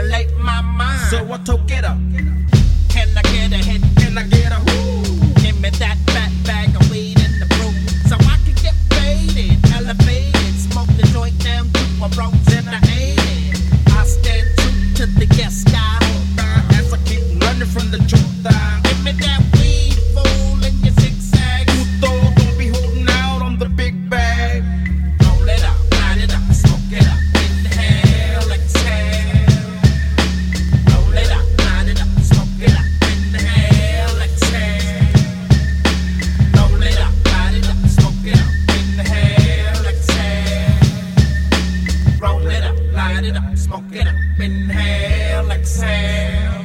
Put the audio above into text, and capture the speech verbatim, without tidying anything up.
stimulate my mind. So I took it up. Can I get a hit? Can I get a whoo? Give me that fat bag of weed in the room, so I can get faded, elevated, smoke the joint down to a rose in the eighty. I stand true to the yes sky As I keep running from the truth. Give me that weed, fool, in your zigzag. Puto, don't be holding out on the big bag. Roll it up, light it up, smoke it up, inhale, exhale. Roll it up, light it up, smoke it up, inhale, exhale. Roll it up, light it up, smoke it up, inhale, exhale. Roll it up, light it up, smoke it up, inhale, exhale.